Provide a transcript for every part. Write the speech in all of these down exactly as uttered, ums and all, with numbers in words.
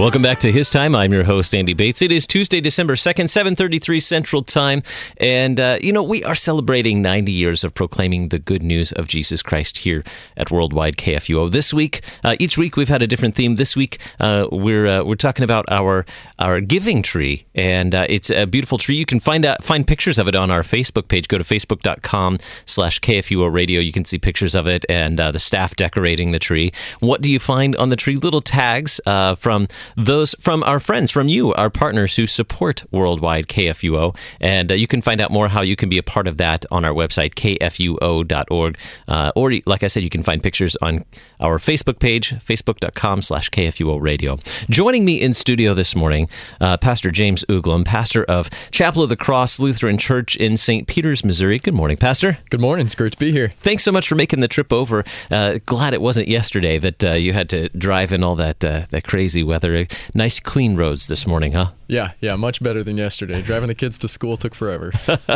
Welcome back to His Time. I'm your host, Andy Bates. It is Tuesday, December second, seven thirty-three Central Time. And, uh, you know, we are celebrating ninety years of proclaiming the good news of Jesus Christ here at Worldwide K F U O. This week, uh, each week we've had a different theme. This week, uh, we're uh, we're talking about our our giving tree. And uh, it's a beautiful tree. You can find out, find pictures of it on our Facebook page. Go to facebook.com slash KFUO radio. You can see pictures of it and uh, the staff decorating the tree. What do you find on the tree? Little tags uh, from those from our friends, from you, our partners who support Worldwide K F U O. And uh, you can find out more how you can be a part of that on our website, K F U O dot org. Uh, or, like I said, you can find pictures on our Facebook page, facebook.com slash KFUO radio. Joining me in studio this morning, uh, Pastor James Uglum, pastor of Chapel of the Cross Lutheran Church in Saint Peters, Missouri. Good morning, Pastor. Good morning. It's great to be here. Thanks so much for making the trip over. Uh, glad it wasn't yesterday that uh, you had to drive in all that uh, that crazy weather. Nice, clean roads this morning, huh? Yeah, yeah, much better than yesterday. Driving the kids to school took forever.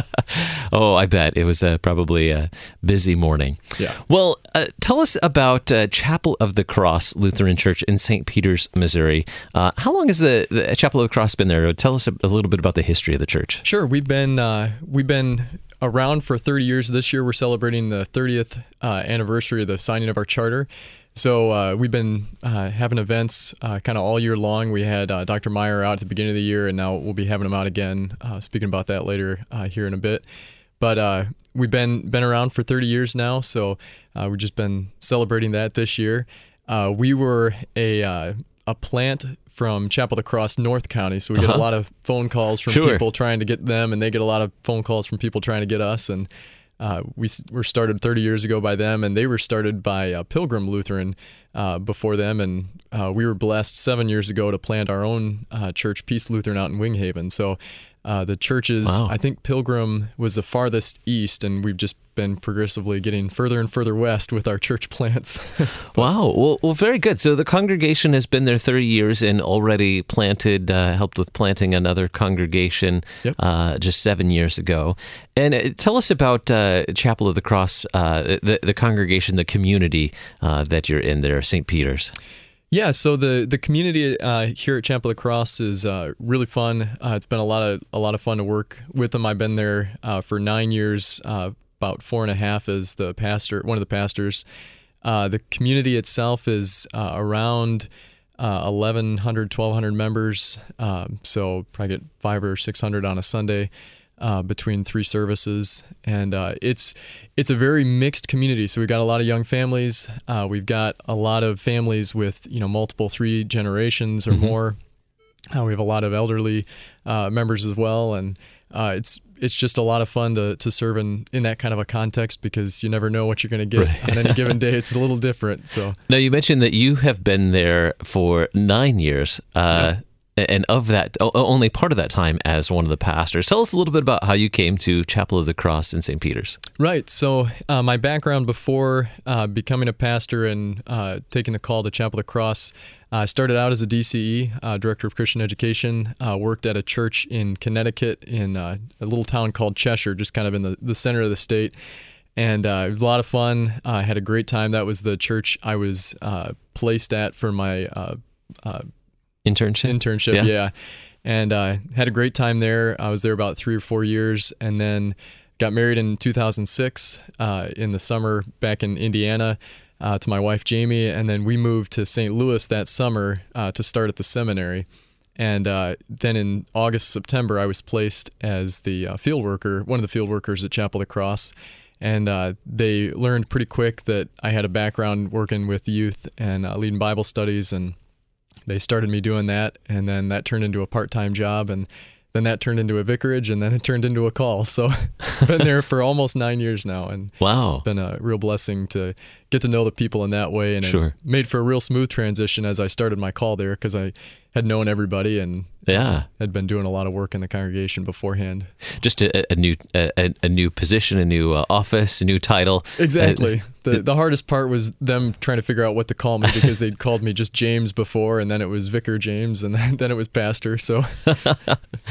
Oh, I bet. It was uh, probably a busy morning. Yeah. Well, uh, tell us about uh, Chapel of the Cross Lutheran Church in Saint Peters, Missouri. Uh, how long has the, the Chapel of the Cross been there? Tell us a, a little bit about the history of the church. Sure. We've been uh, we've been around for thirty years. This year we're celebrating the thirtieth uh, anniversary of the signing of our charter. So uh, we've been uh, having events uh, kind of all year long. We had uh, Doctor Meyer out at the beginning of the year, and now we'll be having him out again, uh, speaking about that later uh, here in a bit. But uh, we've been been around for thirty years now, so uh, we've just been celebrating that this year. Uh, we were a uh, a plant from Chapel of the Cross, North County, so we get uh-huh. a lot of phone calls from sure. people trying to get them, and they get a lot of phone calls from people trying to get us, and Uh, we were started thirty years ago by them, and they were started by uh, Pilgrim Lutheran uh, before them, and uh, we were blessed seven years ago to plant our own uh, church, Peace Lutheran, out in Winghaven. So uh, the churches, wow. I think Pilgrim was the farthest east, and we've just been progressively getting further and further west with our church plants. Wow. Well, well, very good. So the congregation has been there thirty years and already planted, uh, helped with planting another congregation yep. uh, just seven years ago. And uh, tell us about uh, Chapel of the Cross, uh, the, the congregation, the community uh, that you're in there, Saint Peters. Yeah, so the the community uh, here at Chapel of the Cross is uh, really fun. Uh, it's been a lot of a lot of fun to work with them. I've been there uh, for nine years, uh, about four and a half as the pastor, one of the pastors. Uh, the community itself is uh, around uh, eleven hundred, twelve hundred members, um, so probably get five or six hundred on a Sunday. Uh, between three services, and uh, it's it's a very mixed community. So we've got a lot of young families. Uh, we've got a lot of families with you know multiple three generations or mm-hmm. more. Uh, we have a lot of elderly uh, members as well, and uh, it's it's just a lot of fun to to serve in, in that kind of a context because you never know what you're going to get right. on any given day. It's a little different. So now you mentioned that you have been there for nine years. Uh, yeah. And of that, only part of that time as one of the pastors. Tell us a little bit about how you came to Chapel of the Cross in Saint Peters. Right. So uh, my background before uh, becoming a pastor and uh, taking the call to Chapel of the Cross, I uh, started out as a D C E, uh, Director of Christian Education, uh, worked at a church in Connecticut in uh, a little town called Cheshire, just kind of in the, the center of the state. And uh, it was a lot of fun. I uh, had a great time. That was the church I was uh, placed at for my uh, uh Internship? Internship, yeah. yeah. And uh, had a great time there. I was there about three or four years and then got married in two thousand six uh, in the summer back in Indiana uh, to my wife, Jamie. And then we moved to Saint Louis that summer uh, to start at the seminary. And uh, then in August, September, I was placed as the uh, field worker, one of the field workers at Chapel of the Cross. And uh, they learned pretty quick that I had a background working with youth and uh, leading Bible studies, and they started me doing that, and then that turned into a part-time job, and then that turned into a vicarage, and then it turned into a call. So I've been there for almost nine years now, and wow, it's been a real blessing to get to know the people in that way, and sure. it made for a real smooth transition as I started my call there because I had known everybody and yeah. had been doing a lot of work in the congregation beforehand. Just a, a new a, a new position, a new uh, office, a new title. Exactly. The the hardest part was them trying to figure out what to call me because they'd called me just James before, and then it was Vicar James, and then, then it was Pastor. So,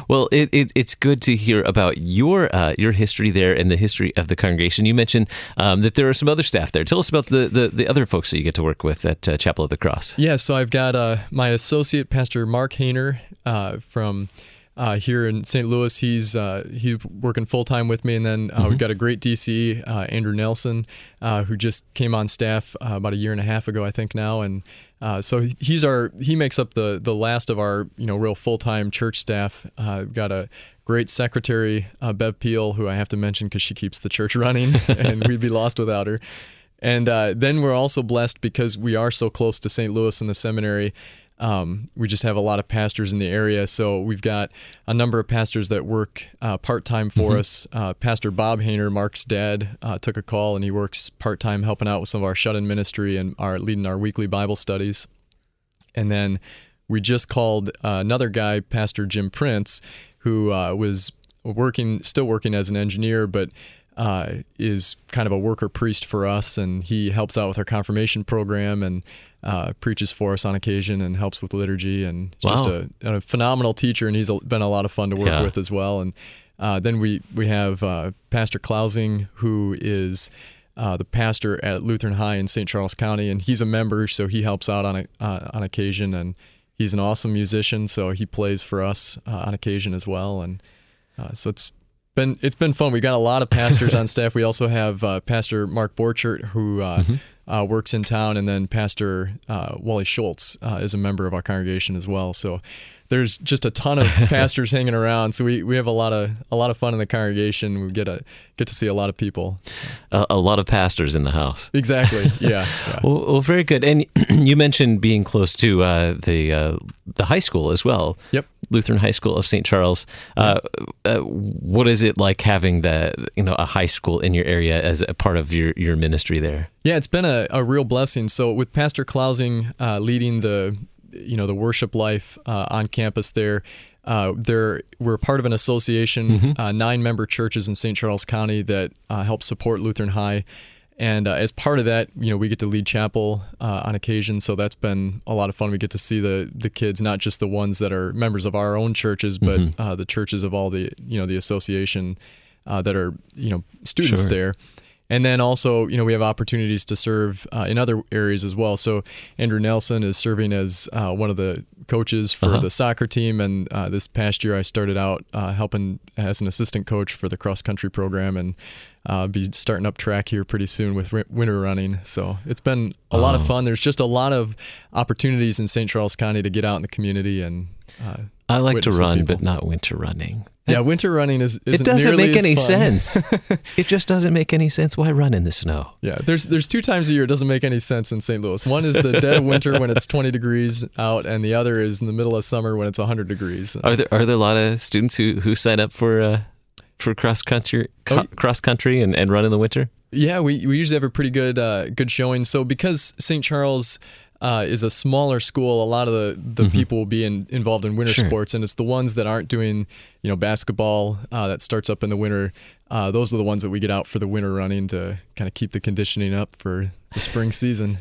Well, it, it, it's good to hear about your uh, your history there and the history of the congregation. You mentioned um, that there are some other staff there. Tell us about the, the, the other folks that you get to work with at uh, Chapel of the Cross. Yeah, so I've got uh, my associate, Pastor Mark Hayner, uh, from uh, here in Saint Louis. He's uh, he's working full-time with me. And then uh, mm-hmm. we've got a great D C, uh, Andrew Nelson, uh, who just came on staff uh, about a year and a half ago, I think now. And Uh, so he's our he makes up the the last of our you know real full time church staff. Uh, we've got a great secretary, uh, Bev Peel, who I have to mention because she keeps the church running, and we'd be lost without her. And uh, then we're also blessed because we are so close to Saint Louis and the seminary. Um, we just have a lot of pastors in the area, so we've got a number of pastors that work uh, part-time for mm-hmm. us. Uh, Pastor Bob Hayner, Mark's dad, uh, took a call, and he works part-time helping out with some of our shut-in ministry and our leading our weekly Bible studies. And then we just called uh, another guy, Pastor Jim Prince, who uh, was working, still working as an engineer, but uh, is kind of a worker priest for us, and he helps out with our confirmation program and uh, preaches for us on occasion and helps with liturgy, and wow. just a, a phenomenal teacher, and he's been a lot of fun to work yeah. with as well. And uh, then we, we have uh, Pastor Klausing, who is uh, the pastor at Lutheran High in Saint Charles County, and he's a member, so he helps out on a, uh, on occasion, and he's an awesome musician, so he plays for us uh, on occasion as well. And uh, so it's Been it's been fun. We got a lot of pastors on staff. We also have uh, Pastor Mark Borchert, who uh, mm-hmm. uh, works in town, and then Pastor uh, Wally Schultz uh, is a member of our congregation as well. So there's just a ton of pastors hanging around. So we, we have a lot of a lot of fun in the congregation. We get a get to see a lot of people. Uh, a lot of pastors in the house. Exactly. Yeah. yeah. Well, well, very good. And you mentioned being close to uh, the uh, the high school as well. Yep. Lutheran High School of Saint Charles. Uh, uh, what is it like having the you know a high school in your area as a part of your, your ministry there? Yeah, it's been a, a real blessing. So with Pastor Klausing uh, leading the you know the worship life uh, on campus there, uh, there we're part of an association, mm-hmm. uh, nine member churches in Saint Charles County that uh, help support Lutheran High. And uh, as part of that, you know, we get to lead chapel uh, on occasion, so that's been a lot of fun. We get to see the the kids, not just the ones that are members of our own churches, but mm-hmm. uh, the churches of all the you know the association uh, that are you know students sure. there. And then also, you know, we have opportunities to serve uh, in other areas as well. So Andrew Nelson is serving as uh, one of the coaches for uh-huh. the soccer team, and uh, this past year I started out uh, helping as an assistant coach for the cross country program, and uh, be starting up track here pretty soon with winter running. So it's been a oh. lot of fun. There's just a lot of opportunities in Saint Charles County to get out in the community and. Uh, I like to run, but not winter running. Yeah, winter running is isn't it doesn't nearly make any fun. sense. It just doesn't make any sense. Why run in the snow? Yeah, there's there's two times a year it doesn't make any sense in Saint Louis. One is the dead of winter when it's twenty degrees out, and the other is in the middle of summer when it's one hundred degrees. Are there are there a lot of students who, who sign up for uh, for cross country co- oh, cross country and, and run in the winter? Yeah, we we usually have a pretty good uh, good showing. So because Saint Charles Uh, is a smaller school, a lot of the, the mm-hmm. people will be in, involved in winter sure. sports, and it's the ones that aren't doing, you know, basketball uh, that starts up in the winter. Uh, those are the ones that we get out for the winter running to kind of keep the conditioning up for the spring season.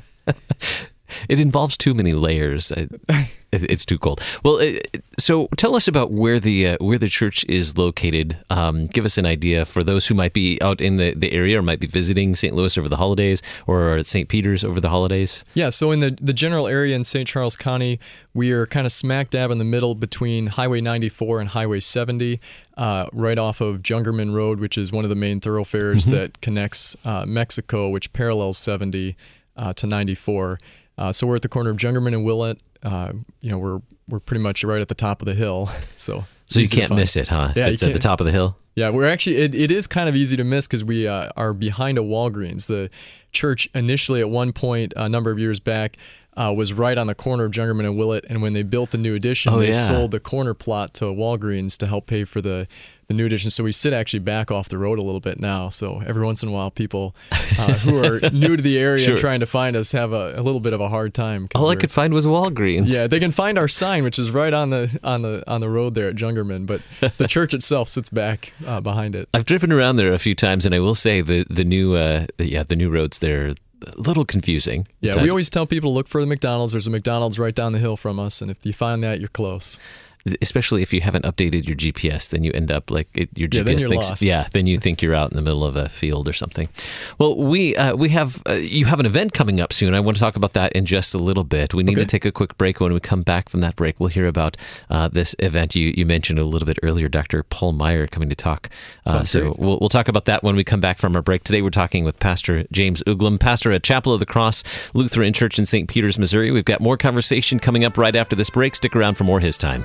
It involves too many layers. It's too cold. Well, so tell us about where the uh, where the church is located. Um, give us an idea for those who might be out in the, the area or might be visiting Saint Louis over the holidays or at Saint Peter's over the holidays. Yeah, so in the, the general area in Saint Charles County, we are kind of smack dab in the middle between Highway ninety-four and Highway seventy, uh, right off of Jungerman Road, which is one of the main thoroughfares mm-hmm. that connects uh, Mexico, which parallels seventy uh, to ninety-four. Uh, so we're at the corner of Jungerman and Willett. Uh, you know, we're we're pretty much right at the top of the hill. So so you can't miss it, huh? Yeah, it's at the top of the hill. Yeah, we're actually it, it is kind of easy to miss because we uh, are behind a Walgreens. The church initially at one point a number of years back uh, was right on the corner of Jungerman and Willett, and when they built the new addition, oh, they yeah. sold the corner plot to Walgreens to help pay for the. The new addition, so we sit actually back off the road a little bit now. So every once in a while, people uh, who are new to the area sure. and trying to find us have a, a little bit of a hard time. All I could find was Walgreens. Yeah, they can find our sign, which is right on the on the on the road there at Jungerman, but the church itself sits back uh, behind it. I've driven around there a few times, and I will say the the new uh, yeah the new roads there. A little confusing. Yeah, we always tell people to look for the McDonald's. There's a McDonald's right down the hill from us, and if you find that, you're close. especially if you haven't updated your G P S, then you end up like it, your G P S yeah, then you're thinks, lost. yeah, then you think you're out in the middle of a field or something. Well, we uh, we have uh, you have an event coming up soon. I want to talk about that in just a little bit. We need Okay. to take a quick break. When we come back from that break, we'll hear about uh, this event you you mentioned a little bit earlier. Doctor Paul Meyer coming to talk. Uh, Sounds so great. we'll we'll talk about that when we come back from our break. Today we're talking with Pastor James Uglum, pastor at Chapel of the Cross Lutheran Church in Saint Peters, Missouri. We've got more conversation coming up right after this break. Stick around for more His Time.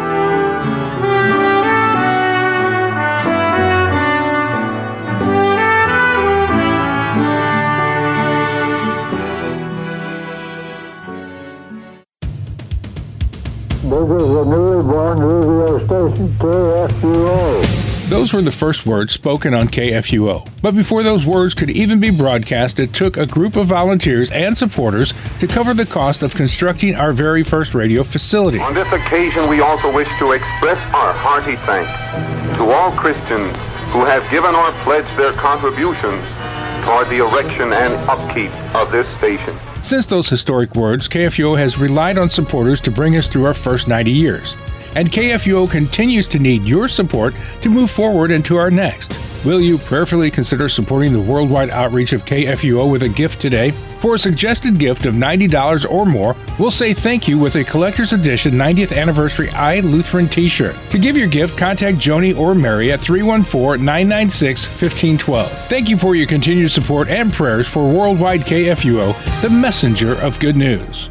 This is the newly born radio station, K F U O. Those were the first words spoken on K F U O. But before those words could even be broadcast, it took a group of volunteers and supporters to cover the cost of constructing our very first radio facility. On this occasion, we also wish to express our hearty thanks to all Christians who have given or pledged their contributions toward the erection and upkeep of this station. Since those historic words, K F U O has relied on supporters to bring us through our first ninety years. And K F U O continues to need your support to move forward into our next. Will you prayerfully consider supporting the worldwide outreach of K F U O with a gift today? For a suggested gift of ninety dollars or more, we'll say thank you with a collector's edition ninetieth Anniversary I Lutheran t-shirt. To give your gift, contact Joni or Mary at three one four, nine nine six, one five one two. Thank you for your continued support and prayers for worldwide K F U O, the messenger of good news.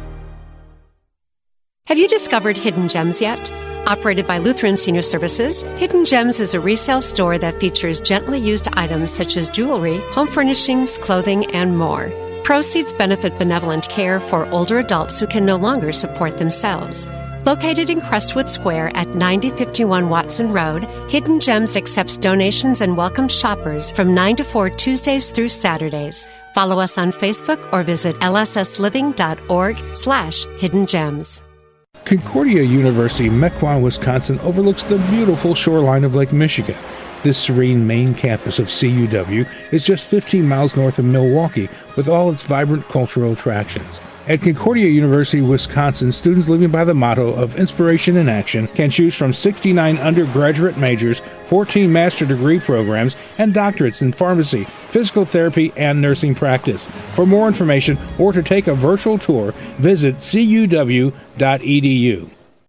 Have you discovered Hidden Gems yet? Operated by Lutheran Senior Services, Hidden Gems is a resale store that features gently used items such as jewelry, home furnishings, clothing, and more. Proceeds benefit benevolent care for older adults who can no longer support themselves. Located in Crestwood Square at ninety fifty-one Watson Road, Hidden Gems accepts donations and welcomes shoppers from nine to four Tuesdays through Saturdays. Follow us on Facebook or visit lssliving.org slash hidden gems. Concordia University, Mequon, Wisconsin overlooks the beautiful shoreline of Lake Michigan. This serene main campus of C U W is just fifteen miles north of Milwaukee with all its vibrant cultural attractions. At Concordia University, Wisconsin, students living by the motto of inspiration in action can choose from sixty-nine undergraduate majors, fourteen master degree programs, and doctorates in pharmacy, physical therapy, and nursing practice. For more information or to take a virtual tour, visit c u w dot e d u.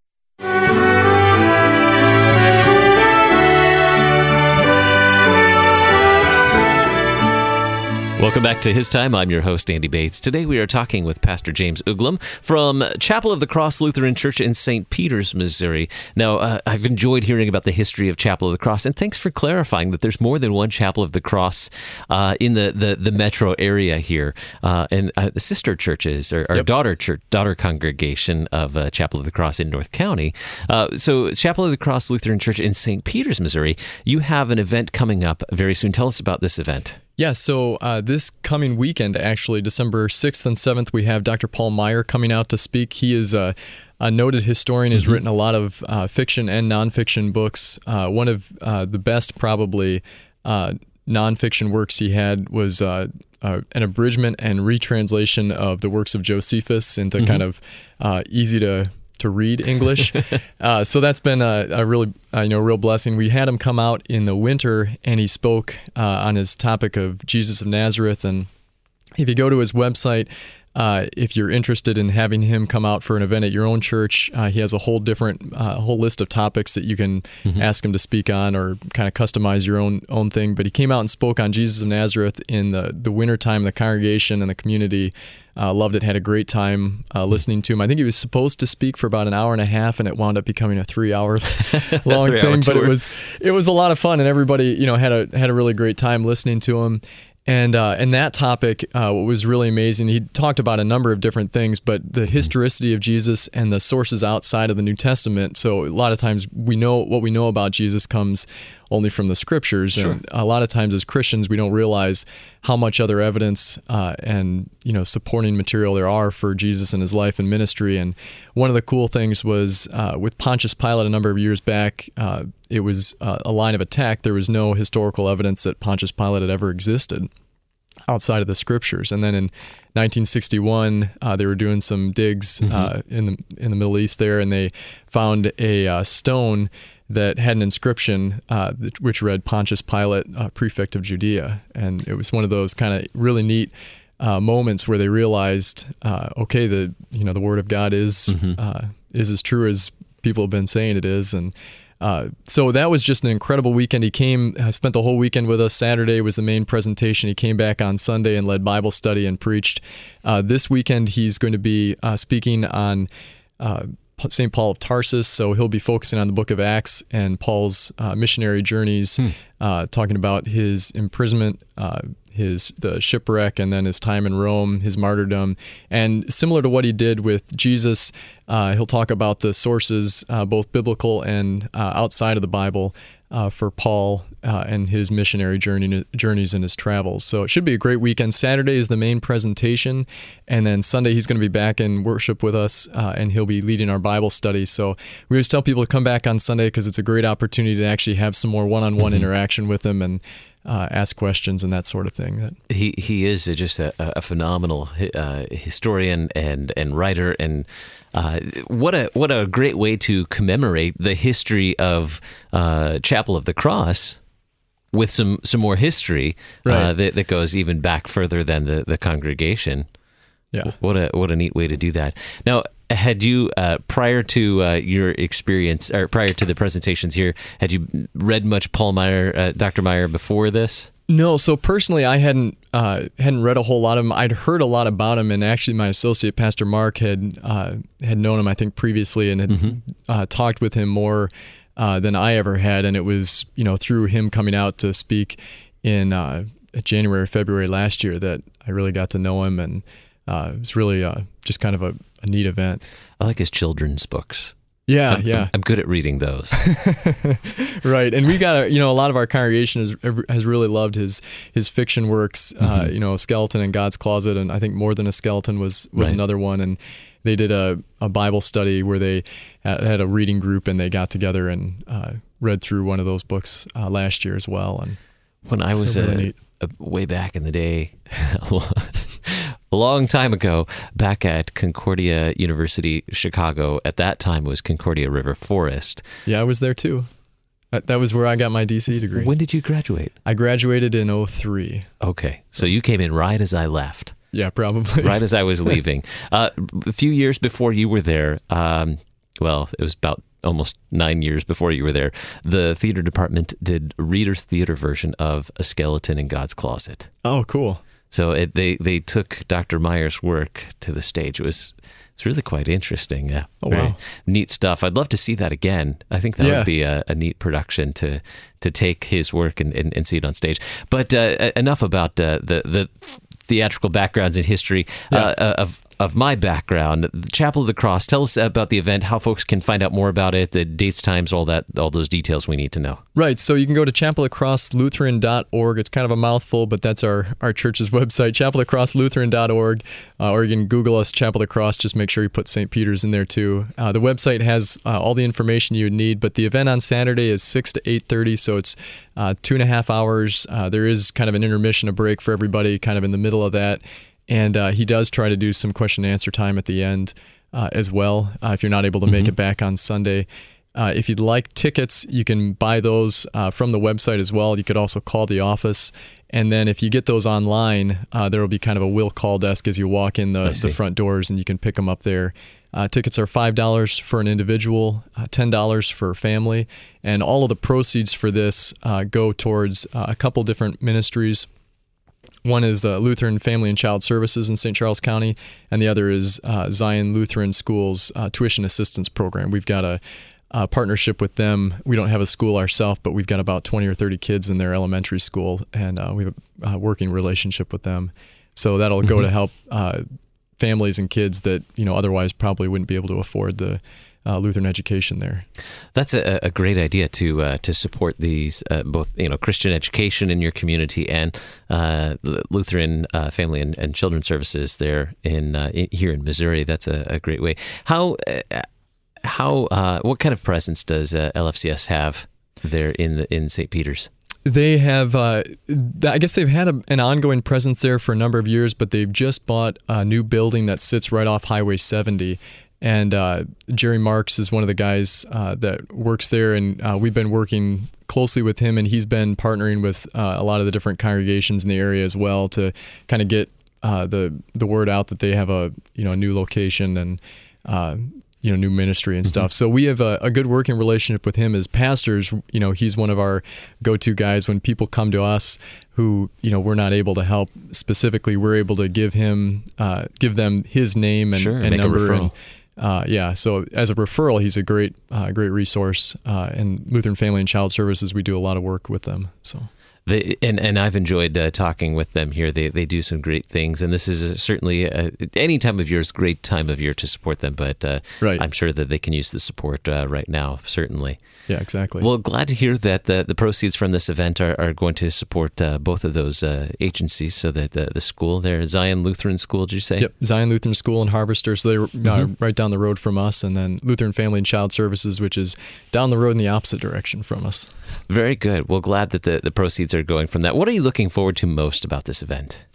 Welcome back to His Time. I'm your host, Andy Bates. Today we are talking with Pastor James Uglum from Chapel of the Cross Lutheran Church in Saint Peters, Missouri. Now, uh, I've enjoyed hearing about the history of Chapel of the Cross, and thanks for clarifying that there's more than one Chapel of the Cross uh, in the, the, the metro area here. Uh, and uh, the sister churches, or, or Yep. daughter church, daughter congregation of uh, Chapel of the Cross in North County. Uh, so, Chapel of the Cross Lutheran Church in Saint Peters, Missouri, you have an event coming up very soon. Tell us about this event. Yeah, so uh, this coming weekend, actually, December sixth and seventh, we have Doctor Paul Meyer coming out to speak. He is a, a noted historian, has mm-hmm. written a lot of uh, fiction and nonfiction books. Uh, one of uh, the best, probably, uh, nonfiction works he had was uh, uh, an abridgment and retranslation of the works of Josephus into mm-hmm. kind of uh, easy to... to read English. uh, so that's been a, a really, uh, you know, real blessing. We had him come out in the winter and he spoke uh, on his topic of Jesus of Nazareth. And if you go to his website, uh, if you're interested in having him come out for an event at your own church, uh, he has a whole different, uh, whole list of topics that you can mm-hmm. ask him to speak on or kind of customize your own own thing. But he came out and spoke on Jesus of Nazareth in the, the wintertime. The congregation and the community Uh, loved it, had a great time uh, listening to him. I think he was supposed to speak for about an hour and a half, and it wound up becoming a three-hour long three thing. But tour. it was it was a lot of fun, and everybody you know had a had a really great time listening to him. And uh, and that topic, uh, what was really amazing, he talked about a number of different things, but the historicity of Jesus and the sources outside of the New Testament. So a lot of times we know what we know about Jesus comes only from the Scriptures, Sure. and a lot of times as Christians we don't realize how much other evidence uh, and you know supporting material there are for Jesus and his life and ministry. And one of the cool things was uh, with Pontius Pilate a number of years back. Uh, it was uh, a line of attack. There was no historical evidence that Pontius Pilate had ever existed. outside of the scriptures. And then in nineteen sixty-one, uh, they were doing some digs mm-hmm. uh, in the in the Middle East there, and they found a uh, stone that had an inscription uh, which read Pontius Pilate, uh, prefect of Judea. And it was one of those kind of really neat uh, moments where they realized, uh, okay, the you know the Word of God is mm-hmm. uh, is as true as people have been saying it is. And Uh, so that was just an incredible weekend. He came, uh, spent the whole weekend with us. Saturday was the main presentation. He came back on Sunday and led Bible study and preached. Uh, this weekend, he's going to be uh, speaking on uh, Saint Paul of Tarsus, so he'll be focusing on the book of Acts and Paul's uh, missionary journeys, hmm. uh, talking about his imprisonment, uh, his the shipwreck, and then his time in Rome, his martyrdom. And similar to what he did with Jesus, uh, he'll talk about the sources, uh, both biblical and uh, outside of the Bible, uh, for Paul uh, and his missionary journey journeys and his travels. So it should be a great weekend. Saturday is the main presentation, and then Sunday he's going to be back in worship with us, uh, and he'll be leading our Bible study. So we always tell people to come back on Sunday because it's a great opportunity to actually have some more one-on-one mm-hmm. interaction with him and Uh, ask questions and that sort of thing. He he is just a, a phenomenal uh, historian and and writer, and uh, what a what a great way to commemorate the history of uh, Chapel of the Cross with some some more history right. uh, that, that goes even back further than the, the congregation. Yeah, what a what a neat way to do that. Now, had you uh, prior to uh, your experience, or prior to the presentations here, had you read much Paul Meyer, uh, Doctor Meyer, before this? No. So personally, I hadn't uh, hadn't read a whole lot of him. I'd heard a lot about him, and actually, my associate Pastor Mark had uh, had known him, I think, previously, and had mm-hmm. uh, talked with him more uh, than I ever had. And it was, you know, through him coming out to speak in uh, January, February last year that I really got to know him, and uh, it was really uh, just kind of a, a neat event. I like his children's books. Yeah, I'm, yeah. I'm, I'm good at reading those. Right, and we got a, you know, a lot of our congregation has has really loved his his fiction works. Mm-hmm. Uh, you know, Skeleton in God's Closet, and I think More Than a Skeleton was was right. another one. And they did a, a Bible study where they had a reading group, and they got together and uh, read through one of those books uh, last year as well. And when I was really a, a, way back in the day. A long time ago, back at Concordia University, Chicago, at that time was Concordia River Forest. Yeah, I was there too. That, that was where I got my D C degree. When did you graduate? I graduated in oh three. Okay, so you came in right as I left. Yeah, probably. Right as I was leaving. uh, a few years before you were there, um, well, it was about almost nine years before you were there, the theater department did Reader's Theater version of A Skeleton in God's Closet. Oh, cool. So it, they they took Doctor Meyer's work to the stage. It was it's really quite interesting. Yeah, oh, very wow. neat stuff. I'd love to see that again. I think that yeah. would be a, a neat production to to take his work and, and, and see it on stage. But uh, enough about uh, the the theatrical backgrounds and history yeah. uh, of of my background. The Chapel of the Cross. Tell us about the event, how folks can find out more about it, the dates, times, all that, all those details we need to know. Right. So you can go to chapel of the cross lutheran dot org. It's kind of a mouthful, but that's our, our church's website, chapel of the cross lutheran dot org. Uh, or you can Google us, Chapel of the Cross. Just make sure you put Saint Peter's in there too. Uh, the website has uh, all the information you would need, but the event on Saturday is six to eight thirty, so it's uh, two and a half hours. Uh, there is kind of an intermission, a break for everybody kind of in the middle of that. And uh, he does try to do some question and answer time at the end uh, as well, uh, if you're not able to make mm-hmm. it back on Sunday. Uh, if you'd like tickets, you can buy those uh, from the website as well. You could also call the office. And then if you get those online, uh, there will be kind of a will call desk as you walk in the, the front doors, and you can pick them up there. Uh, tickets are five dollars for an individual, uh, ten dollars for a family. And all of the proceeds for this uh, go towards uh, a couple different ministries. One is uh, Lutheran Family and Child Services in Saint Charles County, and the other is uh, Zion Lutheran School's uh, tuition assistance program. We've got a, a partnership with them. We don't have a school ourselves, but we've got about twenty or thirty kids in their elementary school, and uh, we have a working relationship with them. So that'll mm-hmm. go to help uh, families and kids that you know otherwise probably wouldn't be able to afford the Uh, Lutheran education there. That's a, a great idea to uh, to support these uh, both you know Christian education in your community and uh, Lutheran uh, Family and, and Children's Services there in, uh, in here in Missouri. That's a, a great way. How uh, how uh, what kind of presence does uh, L F C S have there in the, in Saint Peter's? They have, uh, I guess they've had a, an ongoing presence there for a number of years, but they've just bought a new building that sits right off Highway seventy. And uh, Jerry Marks is one of the guys uh, that works there, and uh, we've been working closely with him, and he's been partnering with uh, a lot of the different congregations in the area as well to kind of get uh, the the word out that they have a you know a new location and uh, you know new ministry and stuff. Mm-hmm. So we have a, a good working relationship with him as pastors. You know, he's one of our go-to guys when people come to us who you know we're not able to help specifically. We're able to give him uh, give them his name and, sure, and make number. A referral. And, Uh, yeah, so as a referral, he's a great, uh, great resource. Uh, and Lutheran Family and Child Services, we do a lot of work with them. So. They, and, and I've enjoyed uh, talking with them here. They they do some great things, and this is certainly uh, any time of year is a great time of year to support them. But uh, right. I'm sure that they can use the support uh, right now. Certainly. Yeah, exactly. Well, glad to hear that the, the proceeds from this event are, are going to support uh, both of those uh, agencies. So that uh, the school there, Zion Lutheran School, did you say? Yep, Zion Lutheran School in Harvester. So they're mm-hmm. uh, right down the road from us, and then Lutheran Family and Child Services, which is down the road in the opposite direction from us. Very good. Well, glad that the, the proceeds are going from that. What are you looking forward to most about this event?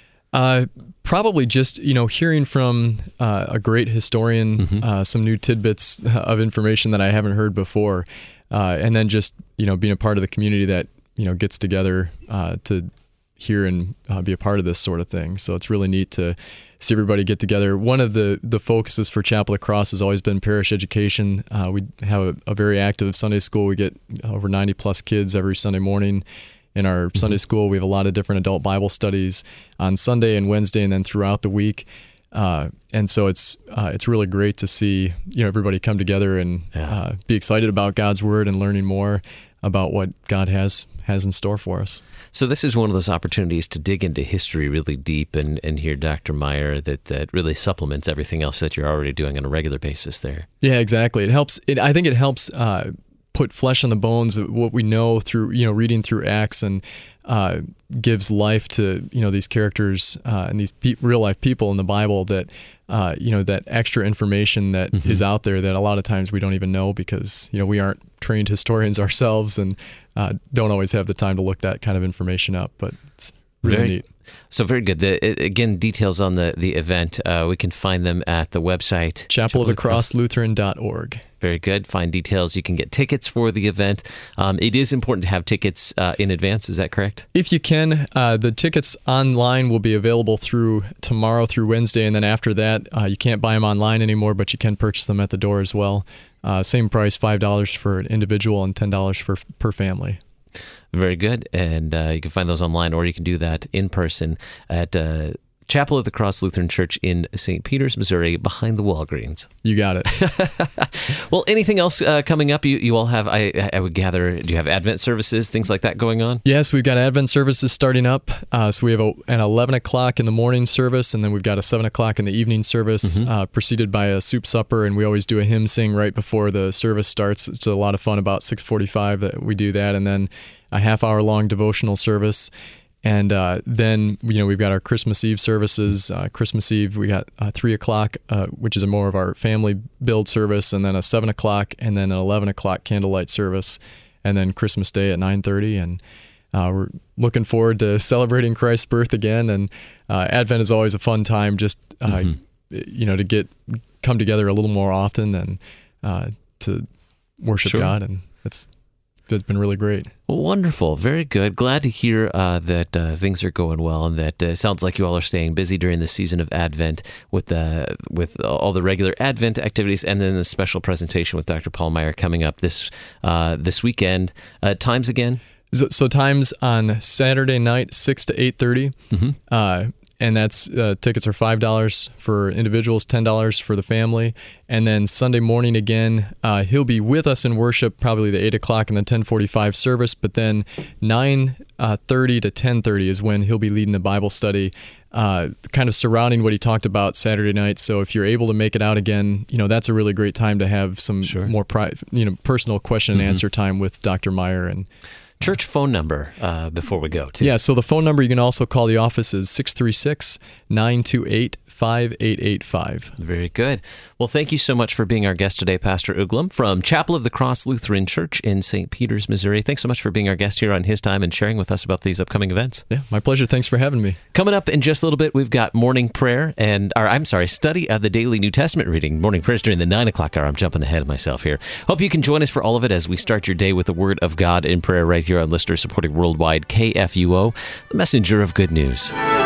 Uh, probably just, you know, hearing from uh, a great historian, mm-hmm. uh, some new tidbits of information that I haven't heard before, uh, and then just, you know, being a part of the community that, you know, gets together uh, to hear and uh, be a part of this sort of thing. So it's really neat to see everybody get together. One of the, the focuses for Chapel of the Cross has always been parish education. Uh, we have a, a very active Sunday school. We get over ninety plus kids every Sunday morning. In our mm-hmm. Sunday school, we have a lot of different adult Bible studies on Sunday and Wednesday, and then throughout the week. Uh, and so it's uh, it's really great to see you know everybody come together and yeah. uh, be excited about God's Word and learning more about what God has has in store for us. So this is one of those opportunities to dig into history really deep and, and hear Doctor Meyer that, that really supplements everything else that you're already doing on a regular basis there. Yeah, exactly. It helps. It, I think it helps. Uh, put flesh on the bones of what we know through, you know, reading through Acts, and uh, gives life to, you know, these characters uh, and these pe- real life people in the Bible that, uh, you know, that extra information that mm-hmm. is out there that a lot of times we don't even know because, you know, we aren't trained historians ourselves and uh, don't always have the time to look that kind of information up, but it's really Very- neat. So very good. The, again, details on the, the event, uh, we can find them at the website. chapel of the cross lutheran dot org. Very good. Find details. You can get tickets for the event. Um, it is important to have tickets uh, in advance. Is that correct? If you can, uh, the tickets online will be available through tomorrow through Wednesday, and then after that, uh, you can't buy them online anymore, but you can purchase them at the door as well. Uh, same price, five dollars for an individual and ten dollars for per family. Very good. And uh, you can find those online, or you can do that in person at uh, Chapel of the Cross Lutheran Church in Saint Peters, Missouri, behind the Walgreens. You got it. Well, anything else uh, coming up? You you all have, I, I would gather, do you have Advent services, things like that going on? Yes, we've got Advent services starting up. Uh, so we have a, an eleven o'clock in the morning service, and then we've got a seven o'clock in the evening service, mm-hmm. uh, preceded by a soup supper, and we always do a hymn sing right before the service starts. It's a lot of fun. About six forty-five that we do that, and then a half hour long devotional service. And uh, then, you know, we've got our Christmas Eve services. Uh, Christmas Eve, we got uh, three o'clock, uh, which is a more of our family build service, and then a seven o'clock, and then an eleven o'clock candlelight service, and then Christmas Day at nine thirty. And uh, we're looking forward to celebrating Christ's birth again. And uh, Advent is always a fun time, just uh, mm-hmm. you know, to get come together a little more often and uh, to worship sure. God, and it's. It's been really great. Wonderful. Very good. Glad to hear uh, that uh, things are going well, and that uh, sounds like you all are staying busy during the season of Advent with uh, with all the regular Advent activities, and then the special presentation with Doctor Paul Meyer coming up this uh, this weekend. Uh, times again? So, so times on Saturday night, six to eight thirty. Mm-hmm. Uh, and that's uh, tickets are five dollars for individuals, ten dollars for the family. And then Sunday morning again, uh, he'll be with us in worship, probably the eight o'clock and the ten forty-five service. But then nine thirty to ten thirty is when he'll be leading the Bible study, uh, kind of surrounding what he talked about Saturday night. So if you're able to make it out again, you know, that's a really great time to have some sure. more pri- you know, personal question and mm-hmm. answer time with Doctor Meyer. And Church phone number uh, before we go, too. Yeah, so the phone number you can also call the office is six three six, nine two eight, five eight eight five. Very good. Well, thank you so much for being our guest today, Pastor Uglum from Chapel of the Cross Lutheran Church in Saint Peters, Missouri. Thanks so much for being our guest here on His Time and sharing with us about these upcoming events. Yeah, my pleasure. Thanks for having me. Coming up in just a little bit, we've got morning prayer and, or I'm sorry, study of the daily New Testament reading. Morning prayers during the nine o'clock hour. I'm jumping ahead of myself here. Hope you can join us for all of it as we start your day with the Word of God in prayer right here on listener supporting worldwide K F U O, the messenger of good news.